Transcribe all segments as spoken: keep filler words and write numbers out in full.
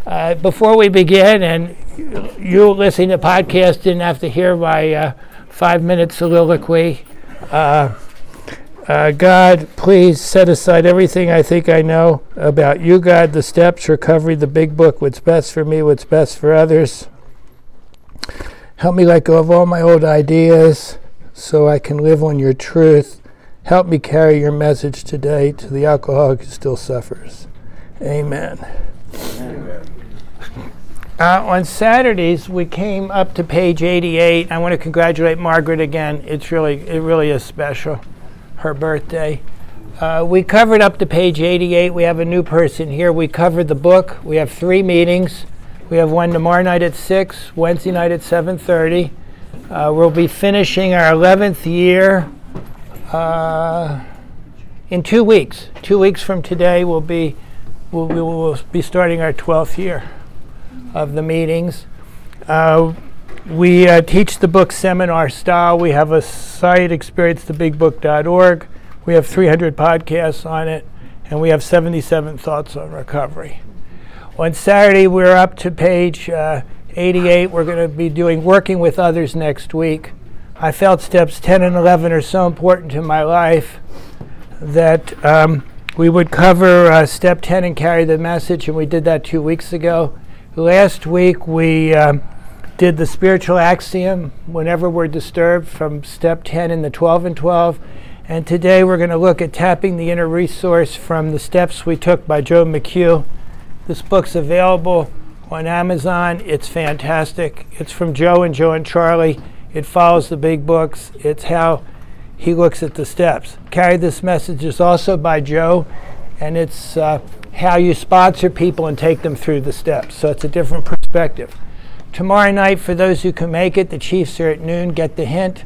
Uh, before we begin, and you listening to the podcast didn't have to hear my uh, five-minute soliloquy, uh, uh, God, please set aside everything I think I know about you, God, the steps, recovery, the big book, what's best for me, what's best for others. Help me let go of all my old ideas so I can live on your truth. Help me carry your message today to the alcoholic who still suffers. Amen. Amen. Uh, on Saturdays, we came up to page eighty-eight. I want to congratulate Margaret again. It's really, it really is special, her birthday. Uh, we covered up to page eighty-eight. We have a new person here. We covered the book. We have three meetings. We have one tomorrow night at six, Wednesday night at seven thirty. Uh, we'll be finishing our eleventh year uh, in two weeks. Two weeks from today, we'll be we'll, we will be starting our twelfth year of the meetings. Uh, we uh, teach the book seminar style. We have a site, experience the big book dot org. We have three hundred podcasts on it, and we have seventy-seven thoughts on recovery. On Saturday, we're up to page uh, eighty-eight. We're going to be doing Working with Others next week. I felt steps ten and eleven are so important to my life that um, we would cover uh, step ten and carry the message, and we did that two weeks ago. Last week, we um, did the spiritual axiom, whenever we're disturbed, from step ten in the twelve and twelve. And today, we're going to look at tapping the inner resource from the steps we took by Joe McHugh. This book's available on Amazon. It's fantastic. It's from Joe and Joe and Charlie. It follows the big books. It's how he looks at the steps. Carry This Message is also by Joe, and it's uh, how you sponsor people and take them through the steps. So it's a different perspective. Tomorrow night, for those who can make it, the Chiefs are at noon. Get the hint.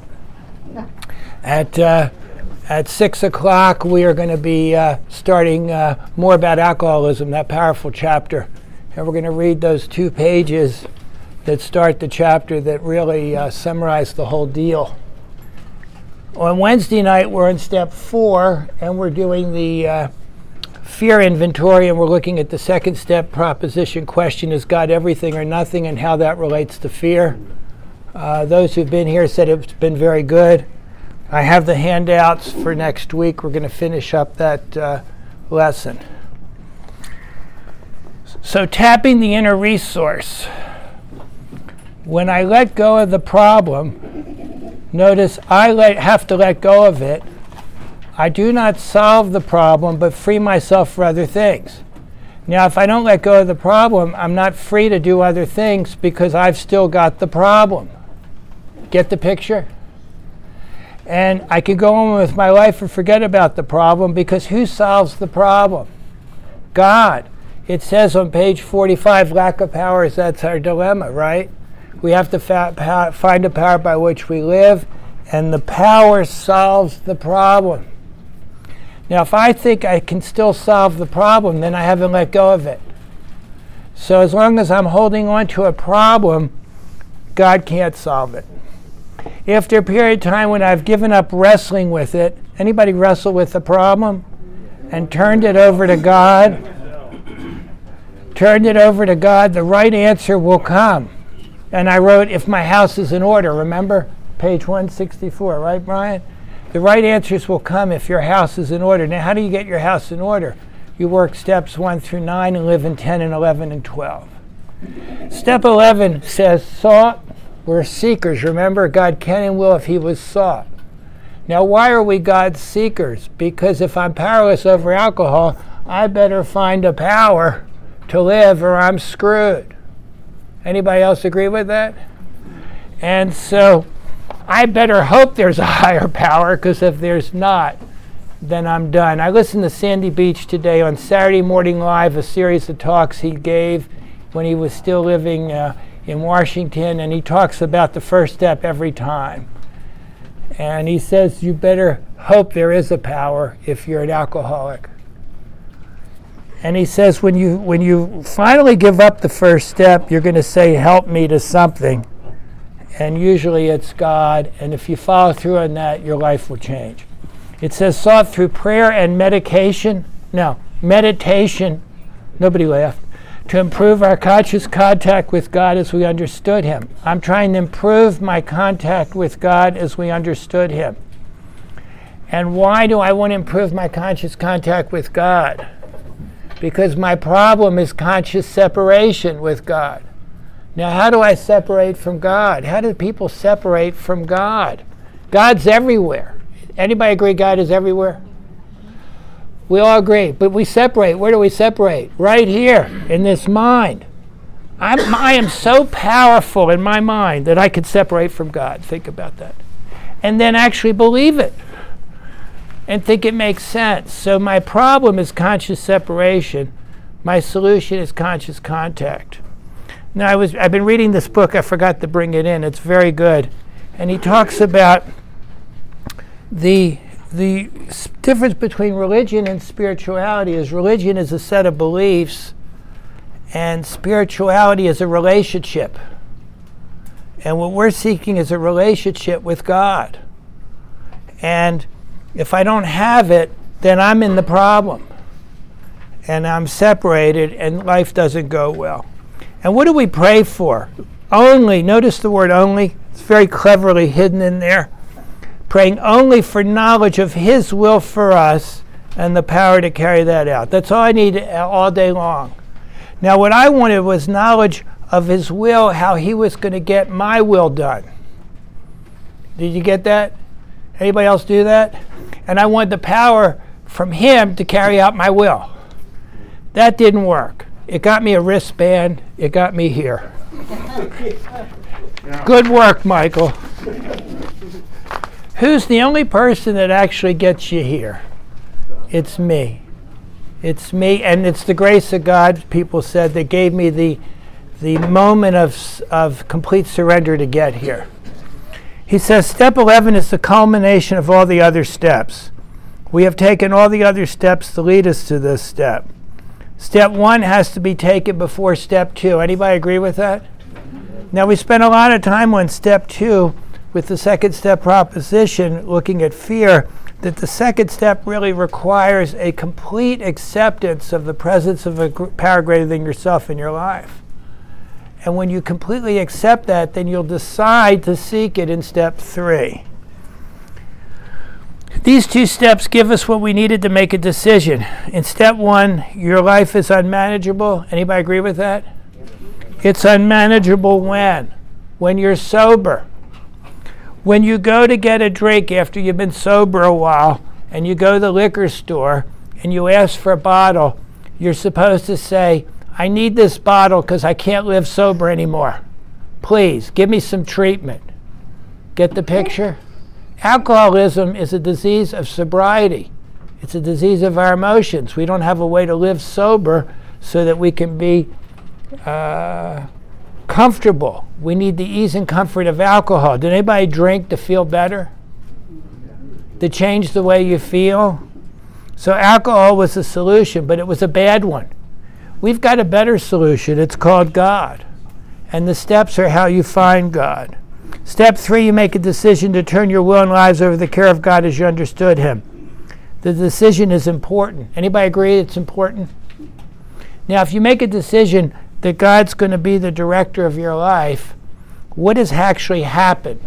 At uh, at six o'clock, we are going to be uh, starting uh, more about alcoholism, that powerful chapter. And we're going to read those two pages that start the chapter that really uh, summarize the whole deal. On Wednesday night, we're in step four, and we're doing the uh, fear inventory, and we're looking at the second step proposition question, is God everything or nothing, and how that relates to fear. Uh, those who've been here said it's been very good. I have the handouts for next week. We're going to finish up that uh, lesson. So tapping the inner resource. When I let go of the problem, notice I let, have to let go of it. I do not solve the problem, but free myself for other things. Now, if I don't let go of the problem, I'm not free to do other things because I've still got the problem. Get the picture? And I can go on with my life and forget about the problem because who solves the problem? God. It says on page forty-five, lack of power is that's our dilemma, right? We have to fa- pa- find a power by which we live, and the power solves the problem. Now, if I think I can still solve the problem, then I haven't let go of it. So as long as I'm holding on to a problem, God can't solve it. After a period of time when I've given up wrestling with it, anybody wrestle with a problem and turned it over to God, turned it over to God, the right answer will come. And I wrote, if my house is in order, remember? Page one sixty-four, right, Brian? The right answers will come if your house is in order. Now, how do you get your house in order? You work steps one through nine and live in ten and eleven and twelve. Step eleven says, sought. We're seekers. Remember, God can and will if he was sought. Now, why are we God's seekers? Because if I'm powerless over alcohol, I better find a power to live or I'm screwed. Anybody else agree with that? And so I better hope there's a higher power, because if there's not, then I'm done. I listened to Sandy Beach today on Saturday Morning Live, a series of talks he gave when he was still living uh, in Washington, and he talks about the first step every time. And he says you better hope there is a power if you're an alcoholic. And he says when you when you finally give up the first step, you're going to say, help me, to something. And usually it's God. And if you follow through on that, your life will change. It says sought through prayer and medication. No, meditation. Nobody laughed. to improve our conscious contact with God as we understood Him. I'm trying to improve my contact with God as we understood Him. And why do I want to improve my conscious contact with God? Because my problem is conscious separation with God. Now, how do I separate from God? How do people separate from God? God's everywhere. Anybody agree God is everywhere? We all agree, but we separate. Where do we separate? Right here, in this mind. I'm, I am so powerful in my mind that I could separate from God. Think about that. And then actually believe it. And think it makes sense. So my problem is conscious separation. My solution is conscious contact. Now, I was, I've been reading this book. I forgot to bring it in. It's very good. And he talks about the the s- difference between religion and spirituality is religion is a set of beliefs and spirituality is a relationship. And what we're seeking is a relationship with God. And if I don't have it, then I'm in the problem. And I'm separated and life doesn't go well. And what do we pray for? Only, notice the word only. It's very cleverly hidden in there. Praying only for knowledge of His will for us and the power to carry that out. That's all I need all day long. Now, what I wanted was knowledge of His will, how He was going to get my will done. Did you get that? Anybody else do that? And I wanted the power from Him to carry out my will. That didn't work. It got me a wristband. It got me here. Good work, Michael. Who's the only person that actually gets you here? It's me. It's me, and it's the grace of God, people said, that gave me the the moment of of complete surrender to get here. He says, step eleven is the culmination of all the other steps. We have taken all the other steps to lead us to this step. Step one has to be taken before step two. Anybody agree with that? Now, we spent a lot of time on step two with the second step proposition, looking at fear, that the second step really requires a complete acceptance of the presence of a gr- power greater than yourself in your life. And when you completely accept that, then you'll decide to seek it in step three. These two steps give us what we needed to make a decision. In step one, your life is unmanageable. Anybody agree with that? It's unmanageable when? When you're sober. When you go to get a drink after you've been sober a while, and you go to the liquor store and you ask for a bottle, you're supposed to say, I need this bottle because I can't live sober anymore. Please, give me some treatment. Get the picture? Alcoholism is a disease of sobriety. It's a disease of our emotions. We don't have a way to live sober so that we can be uh, comfortable. We need the ease and comfort of alcohol. Did anybody drink to feel better? To change the way you feel? So alcohol was the solution, but it was a bad one. We've got a better solution. It's called God. And the steps are how you find God. Step three, you make a decision to turn your will and lives over to the care of God as you understood Him. The decision is important. Anybody agree it's important? Now, if you make a decision that God's going to be the director of your life, what has actually happened?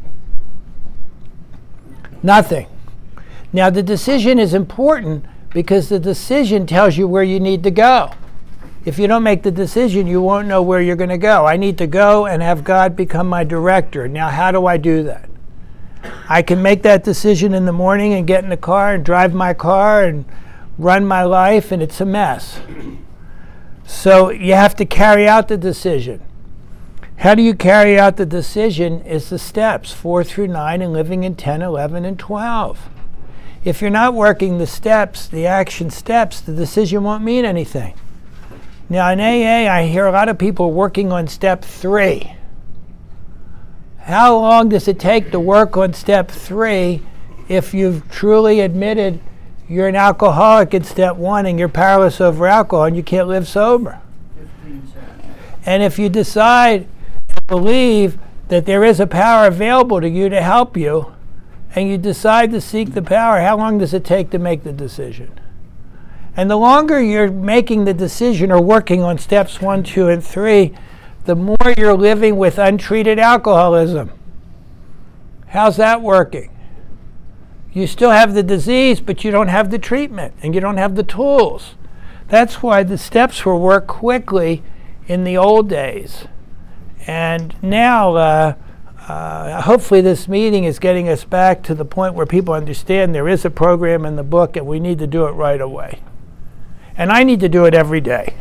Nothing. Now, the decision is important because the decision tells you where you need to go. If you don't make the decision, you won't know where you're going to go. I need to go and have God become my director. Now, how do I do that? I can make that decision in the morning and get in the car and drive my car and run my life, and it's a mess. So you have to carry out the decision. How do you carry out the decision is the steps, four through nine, and living in ten, eleven, and twelve. If you're not working the steps, the action steps, the decision won't mean anything. Now in A A, I hear a lot of people working on step three. How long does it take to work on step three if you've truly admitted you're an alcoholic in step one and you're powerless over alcohol and you can't live sober? And if you decide and believe that there is a power available to you to help you, and you decide to seek the power, how long does it take to make the decision? And the longer you're making the decision or working on steps one, two, and three, the more you're living with untreated alcoholism. How's that working? You still have the disease, but you don't have the treatment, and you don't have the tools. That's why the steps were worked quickly in the old days. And now, uh, uh, hopefully this meeting is getting us back to the point where people understand there is a program in the book, and we need to do it right away. And I need to do it every day.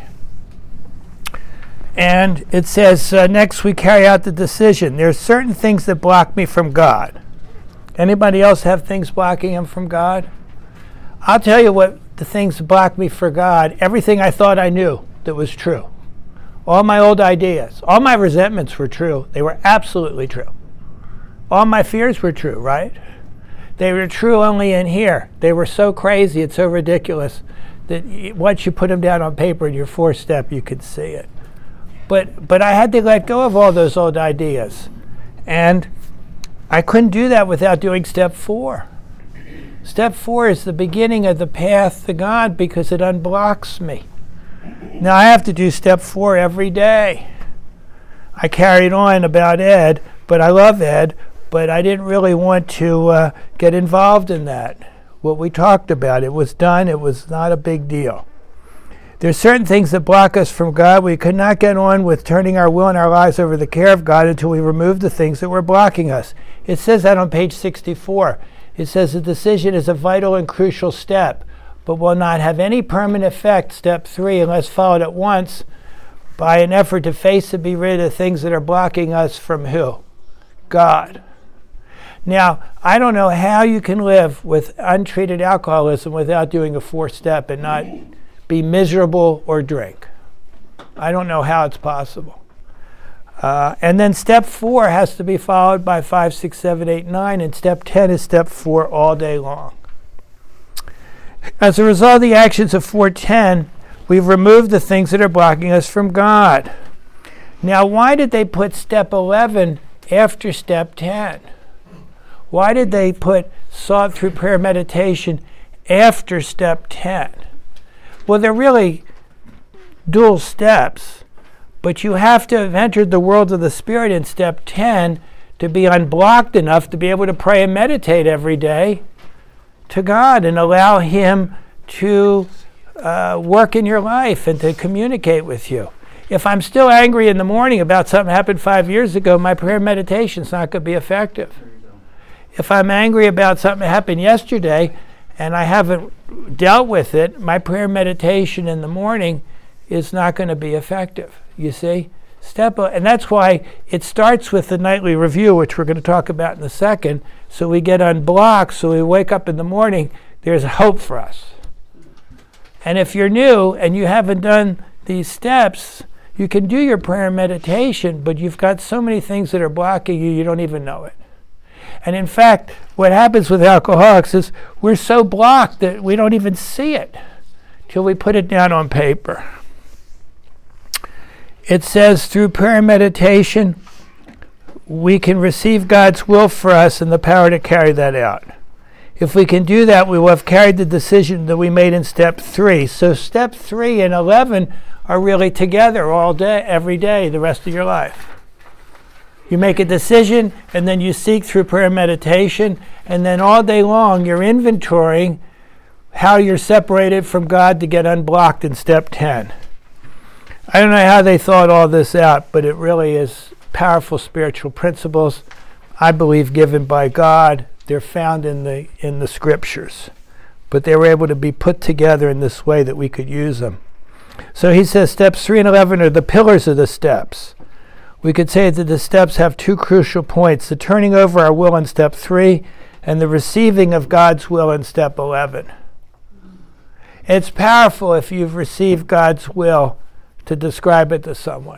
And it says, uh, next we carry out the decision. There's certain things that block me from God. Anybody else have things blocking him from God? I'll tell you what the things that block me from God. Everything I thought I knew that was true. All my old ideas. All my resentments were true. They were absolutely true. All my fears were true, right? They were true only in here. They were so crazy, it's so ridiculous, that once you put them down on paper in your fourth step, you could see it. But but I had to let go of all those old ideas. And I couldn't do that without doing step four. Step four is the beginning of the path to God because it unblocks me. Now I have to do step four every day. I carried on about Ed, but I love Ed, but I didn't really want to uh, get involved in that. What we talked about, it was done, it was not a big deal. There's certain things that block us from God. We could not get on with turning our will and our lives over the care of God until we remove the things that were blocking us. It says that on page sixty-four. It says the decision is a vital and crucial step, but will not have any permanent effect, step three, unless followed at once by an effort to face and be rid of things that are blocking us from who? God. Now, I don't know how you can live with untreated alcoholism without doing a fourth step and not be miserable or drink. I don't know how it's possible. Uh, and then step four has to be followed by five, six, seven, eight, nine, and step ten is step four all day long. As a result of the actions of four ten, we've removed the things that are blocking us from God. Now, why did they put step eleven after step ten? Why did they put sought through prayer meditation after step ten? Well, they're really dual steps, but you have to have entered the world of the Spirit in step ten to be unblocked enough to be able to pray and meditate every day to God and allow Him to uh, work in your life and to communicate with you. If I'm still angry in the morning about something that happened five years ago, my prayer meditation is not going to be effective. If I'm angry about something that happened yesterday and I haven't dealt with it, my prayer meditation in the morning is not going to be effective. You see? Step, and that's why it starts with the nightly review, which we're going to talk about in a second, so we get unblocked, so we wake up in the morning, there's hope for us. And if you're new and you haven't done these steps, you can do your prayer and meditation, but you've got so many things that are blocking you, you don't even know it. And in fact, what happens with alcoholics is we're so blocked that we don't even see it till we put it down on paper. It says through prayer and meditation, we can receive God's will for us and the power to carry that out. If we can do that, we will have carried the decision that we made in step three. So step three and eleven are really together all day, every day, the rest of your life. You make a decision, and then you seek through prayer and meditation, and then all day long you're inventorying how you're separated from God to get unblocked in step ten. I don't know how they thought all this out, but it really is powerful spiritual principles, I believe, given by God. They're found in the in the scriptures, but they were able to be put together in this way that we could use them. So he says steps three and eleven are the pillars of the steps. We could say that the steps have two crucial points, the turning over our will in step three and the receiving of God's will in step eleven. It's powerful if you've received God's will to describe it to someone.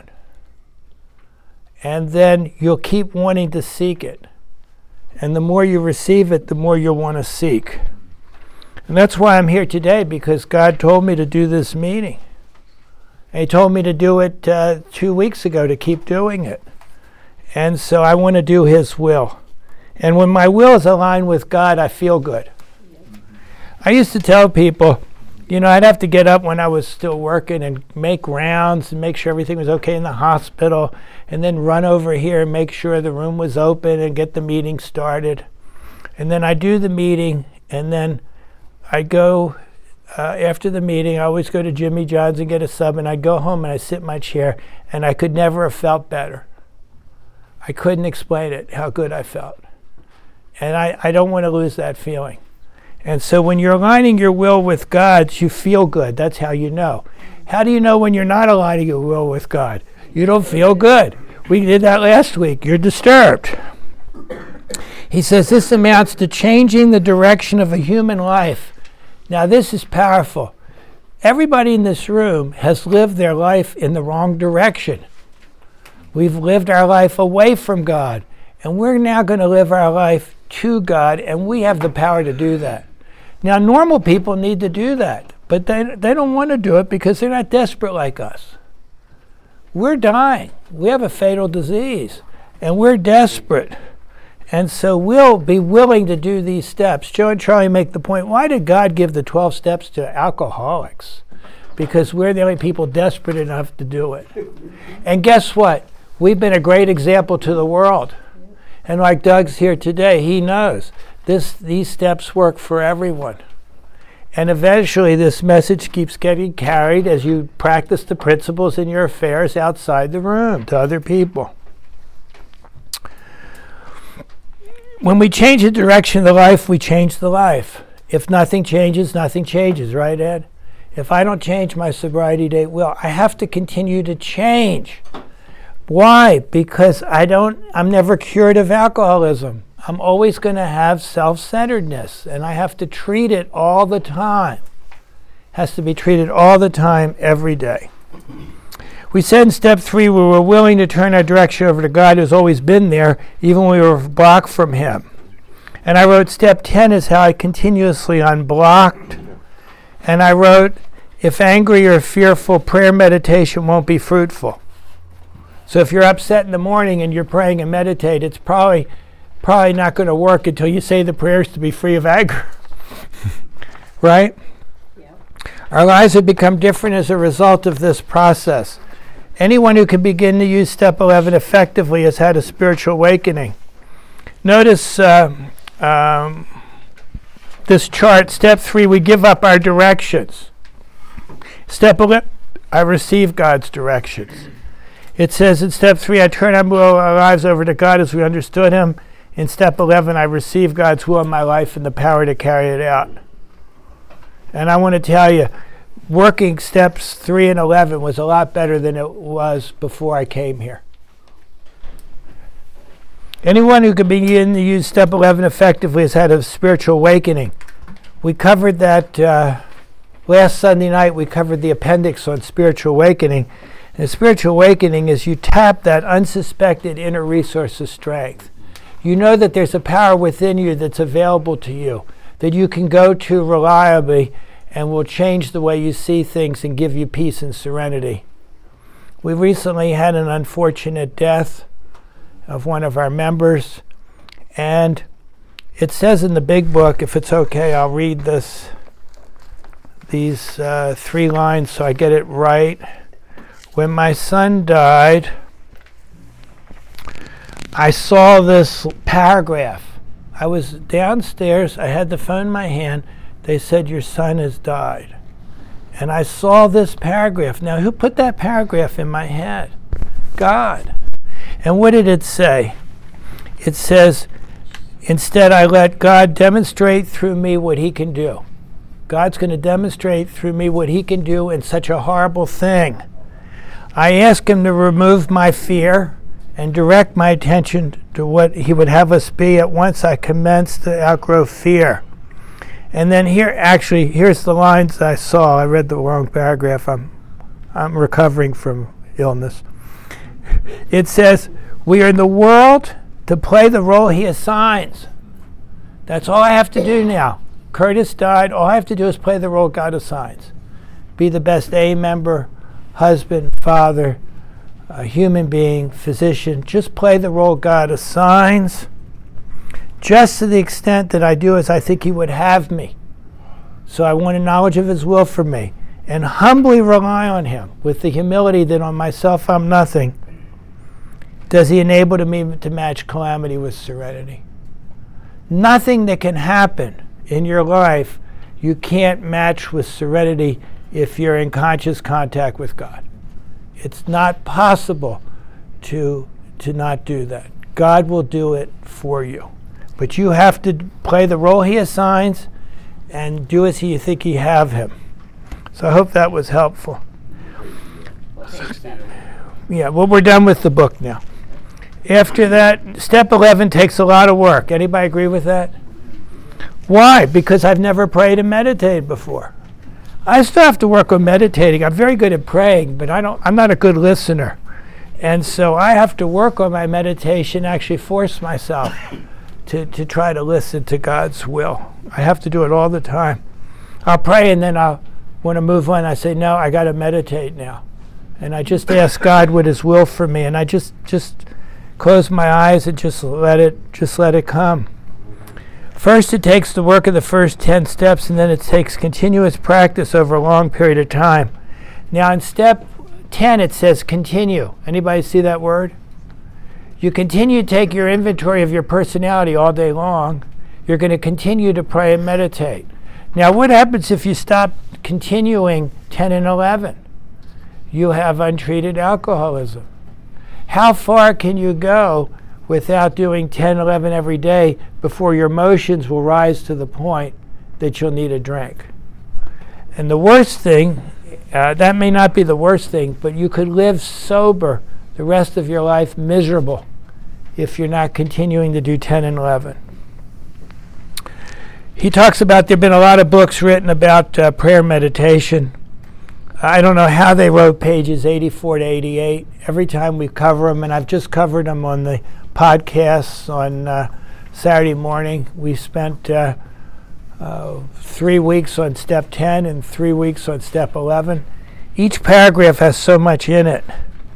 And then you'll keep wanting to seek it. And the more you receive it, the more you'll want to seek. And that's why I'm here today, because God told me to do this meeting. And He told me to do it uh, two weeks ago, to keep doing it. And so I want to do His will. And when my will is aligned with God, I feel good. I used to tell people, You know, I'd have to get up when I was still working and make rounds and make sure everything was okay in the hospital, and then run over here and make sure the room was open and get the meeting started. And then I do the meeting, and then I go, uh, after the meeting, I always go to Jimmy John's and get a sub, and I go home and I sit in my chair, and I could never have felt better. I couldn't explain it, how good I felt. And I, I don't want to lose that feeling. And so when you're aligning your will with God's, you feel good. That's how you know. How do you know when you're not aligning your will with God? You don't feel good. We did that last week. You're disturbed. He says this amounts to changing the direction of a human life. Now this is powerful. Everybody in this room has lived their life in the wrong direction. We've lived our life away from God. And we're now going to live our life to God, and we have the power to do that. Now, normal people need to do that, but they, they don't want to do it because they're not desperate like us. We're dying. We have a fatal disease, and we're desperate. And so we'll be willing to do these steps. Joe and Charlie make the point, why did God give the twelve steps to alcoholics? Because we're the only people desperate enough to do it. And guess what? We've been a great example to the world. And like Doug's here today, he knows this, these steps work for everyone. And eventually this message keeps getting carried as you practice the principles in your affairs outside the room to other people. When we change the direction of the life, we change the life. If nothing changes, nothing changes, right, Ed? If I don't change my sobriety date, well, I have to continue to change. Why? Because I don't, I'm never cured of alcoholism. I'm always going to have self-centeredness, and I have to treat it all the time. It has to be treated all the time, every day. We said in step three, we were willing to turn our direction over to God who's always been there, even when we were blocked from him. And I wrote step ten is how I continuously unblocked. And I wrote, if angry or fearful, prayer meditation won't be fruitful. So if you're upset in the morning and you're praying and meditate, it's probably probably not going to work until you say the prayers to be free of anger. Right? Yeah. Our lives have become different as a result of this process. Anyone who can begin to use step eleven effectively has had a spiritual awakening. Notice uh, um, this chart. Step three, we give up our directions. Step eleven, I receive God's directions. It says in step three, I turn our lives over to God as we understood him. In step eleven, I receive God's will in my life and the power to carry it out. And I want to tell you, working steps three and eleven was a lot better than it was before I came here. Anyone who can begin to use step eleven effectively has had a spiritual awakening. We covered that uh, last Sunday night. We covered the appendix on spiritual awakening. And spiritual awakening is you tap that unsuspected inner resource of strength. You know that there's a power within you that's available to you, that you can go to reliably and will change the way you see things and give you peace and serenity. We recently had an unfortunate death of one of our members, and it says in the big book, if it's okay, I'll read this, these uh, three lines so I get it right. When my son died, I saw this paragraph. I was downstairs, I had the phone in my hand, they said, your son has died. And I saw this paragraph. Now, who put that paragraph in my head? God. And what did it say? It says, instead I let God demonstrate through me what he can do. God's going to demonstrate through me what he can do in such a horrible thing. I ask him to remove my fear and direct my attention to what he would have us be. At once I commenced to outgrow fear. And then here, actually, here's the lines I saw. I read the wrong paragraph. I'm, I'm recovering from illness. It says, we are in the world to play the role he assigns. That's all I have to do now. Curtis died. All I have to do is play the role God assigns. Be the best A member, husband, father, a human being, physician. Just play the role God assigns, just to the extent that I do as I think he would have me. So I want a knowledge of his will for me, and humbly rely on him with the humility that on myself I'm nothing. Does he enable me to match calamity with serenity? Nothing that can happen in your life you can't match with serenity if you're in conscious contact with God. It's not possible to, to not do that. God will do it for you. But you have to play the role he assigns and do as you think you have him. So I hope that was helpful. Yeah, well, we're done with the book now. After that, step eleven takes a lot of work. Anybody agree with that? Why? Because I've never prayed and meditated before. I still have to work on meditating. I'm very good at praying, but I don't, I'm not a good listener. And so I have to work on my meditation, actually force myself to, to try to listen to God's will. I have to do it all the time. I'll pray and then I'll want to move on. I say, no, I got to meditate now. And I just ask God what his will for me, and I just just close my eyes and just let it just let it come. First, it takes the work of the first ten steps, and then it takes continuous practice over a long period of time. Now, in step ten, it says continue. Anybody see that word? You continue to take your inventory of your personality all day long. You're going to continue to pray and meditate. Now, what happens if you stop continuing ten and eleven? You have untreated alcoholism. How far can you go without doing ten, eleven every day before your emotions will rise to the point that you'll need a drink? And the worst thing, uh, that may not be the worst thing, but you could live sober the rest of your life miserable if you're not continuing to do ten and eleven. He talks about there have been a lot of books written about uh, prayer meditation. I don't know how they wrote pages eighty-four to eighty-eight. Every time we cover them, and I've just covered them on the podcasts on uh, Saturday morning. We spent uh, uh, three weeks on step ten and three weeks on step eleven. Each paragraph has so much in it.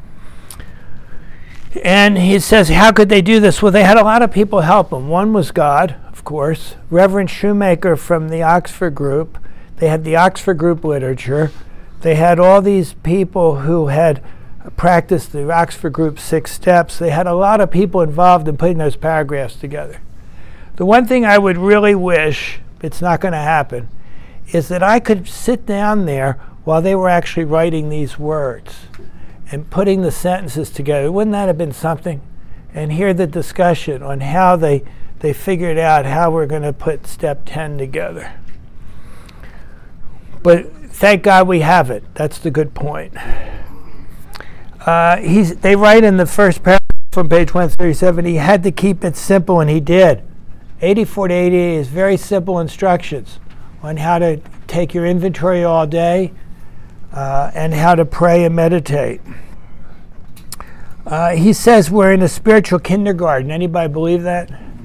And he says, how could they do this? Well, they had a lot of people help them. One was God, of course. Reverend Shoemaker from the Oxford Group. They had the Oxford Group literature. They had all these people who had practiced the Oxford Group six steps. They had a lot of people involved in putting those paragraphs together. The one thing I would really wish, it's not going to happen, is that I could sit down there while they were actually writing these words and putting the sentences together. Wouldn't that have been something? And hear the discussion on how they, they figured out how we're going to put step ten together. But thank God we have it. That's the good point. Uh, he's, they write in the first paragraph from page one thirty-seven, he had to keep it simple, and he did. eighty-four to eighty-eight is very simple instructions on how to take your inventory all day uh, and how to pray and meditate. Uh, he says we're in a spiritual kindergarten. Anybody believe that?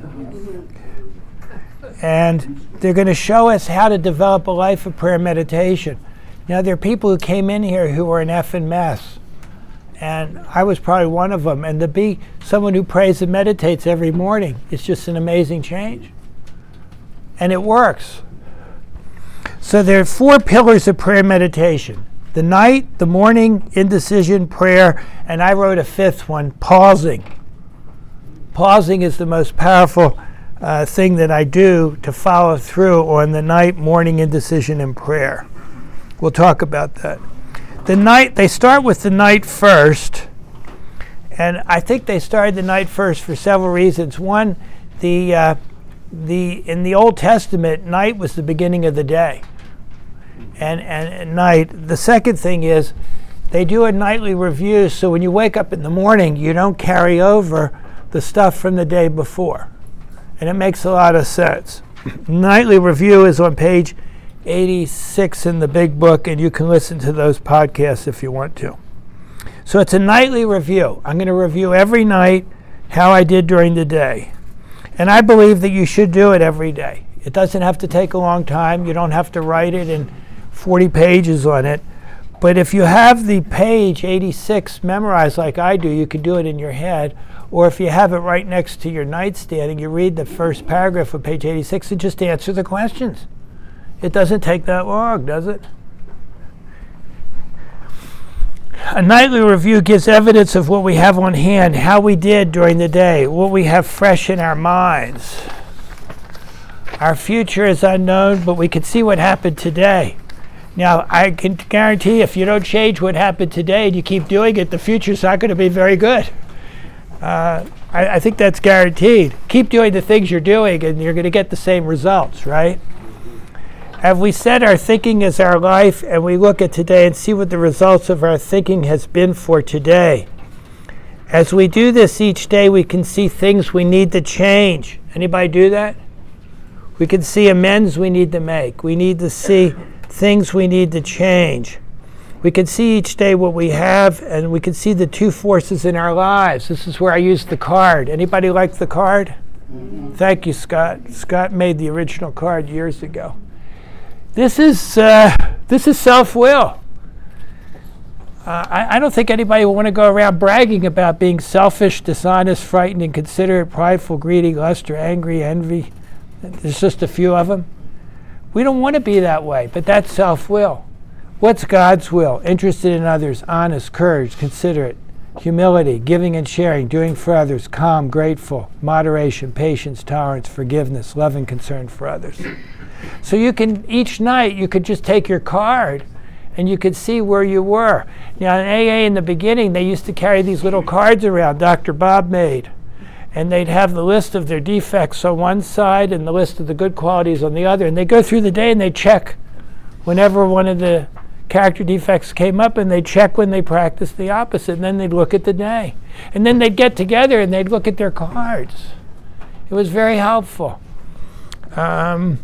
And they're going to show us how to develop a life of prayer and meditation. Now, there are people who came in here who were an effing mess. And I was probably one of them. And to be someone who prays and meditates every morning, it's just an amazing change. And it works. So there are four pillars of prayer and meditation. The night, the morning, indecision, prayer, and I wrote a fifth one, pausing. Pausing is the most powerful uh, thing that I do to follow through on the night, morning, indecision, and prayer. We'll talk about that. The night, they start with the night first, and I think they started the night first for several reasons. One, the uh, the in the Old Testament, night was the beginning of the day, and and at night. The second thing is, they do a nightly review, so when you wake up in the morning, you don't carry over the stuff from the day before, and it makes a lot of sense. Nightly review is on page eighty-six in the big book, and you can listen to those podcasts if you want to. So it's a nightly review. I'm going to review every night how I did during the day. And I believe that you should do it every day. It doesn't have to take a long time. You don't have to write it in forty pages on it. But if you have the page eighty-six memorized like I do, you can do it in your head. Or if you have it right next to your nightstand and you read the first paragraph of page eighty-six and just answer the questions. It doesn't take that long, does it? A nightly review gives evidence of what we have on hand, how we did during the day, what we have fresh in our minds. Our future is unknown, but we can see what happened today. Now, I can guarantee if you don't change what happened today and you keep doing it, the future's not going to be very good. Uh, I, I think that's guaranteed. Keep doing the things you're doing and you're going to get the same results, right? Have we set our thinking as our life, and we look at today and see what the results of our thinking has been for today? As we do this each day, we can see things we need to change. Anybody do that? We can see amends we need to make. We need to see things we need to change. We can see each day what we have, and we can see the two forces in our lives. This is where I use the card. Anybody like the card? Mm-hmm. Thank you, Scott. Scott made the original card years ago. This is uh, this is self-will. Uh, I, I don't think anybody will want to go around bragging about being selfish, dishonest, frightened, inconsiderate, prideful, greedy, lust, or angry, envy. There's just a few of them. We don't want to be that way, but that's self-will. What's God's will? Interested in others, honest, courage, considerate, humility, giving and sharing, doing for others, calm, grateful, moderation, patience, tolerance, forgiveness, love and concern for others. So you can, each night, you could just take your card and you could see where you were. Now in A A in the beginning, they used to carry these little cards around Doctor Bob made. And they'd have the list of their defects on one side and the list of the good qualities on the other. And they'd go through the day and they'd check whenever one of the character defects came up, and they'd check when they practiced the opposite. And then they'd look at the day. And then they'd get together and they'd look at their cards. It was very helpful. Um,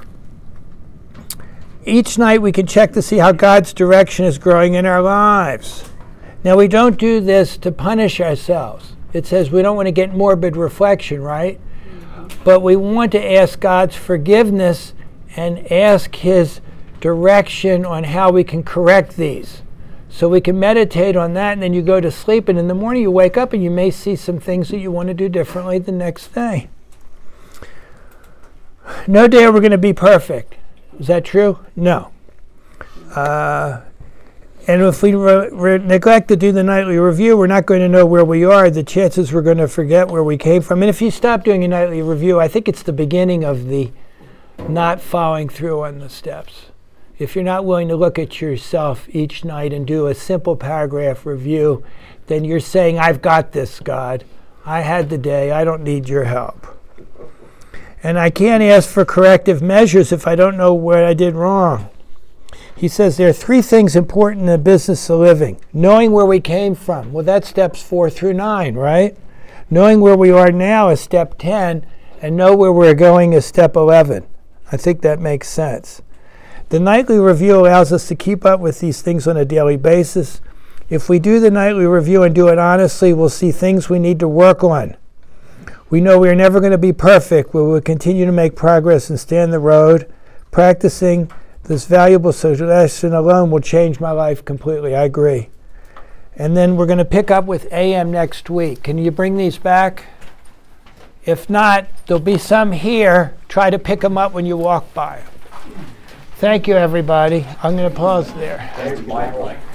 Each night we can check to see how God's direction is growing in our lives. Now we don't do this to punish ourselves. It says we don't want to get morbid reflection, right? Mm-hmm. But we want to ask God's forgiveness and ask His direction on how we can correct these. So we can meditate on that, and then you go to sleep, and in the morning you wake up and you may see some things that you want to do differently the next day. No day are we going to be perfect. Is that true? No. Uh, and if we re- re- neglect to do the nightly review, we're not going to know where we are. The chances we're going to forget where we came from. And if you stop doing a nightly review, I think it's the beginning of the not following through on the steps. If you're not willing to look at yourself each night and do a simple paragraph review, then you're saying, I've got this, God. I had the day. I don't need your help. And I can't ask for corrective measures if I don't know what I did wrong. He says there are three things important in the business of living. Knowing where we came from. Well, that's steps four through nine, right? Knowing where we are now is step ten, and know where we're going is step eleven. I think that makes sense. The nightly review allows us to keep up with these things on a daily basis. If we do the nightly review and do it honestly, we'll see things we need to work on. We know we are never going to be perfect, but we'll continue to make progress and stay on the road. Practicing this valuable suggestion alone will change my life completely. I agree. And then we're going to pick up with A M next week. Can you bring these back? If not, there'll be some here. Try to pick them up when you walk by. Thank you, everybody. I'm going to pause there. Thanks, Michael.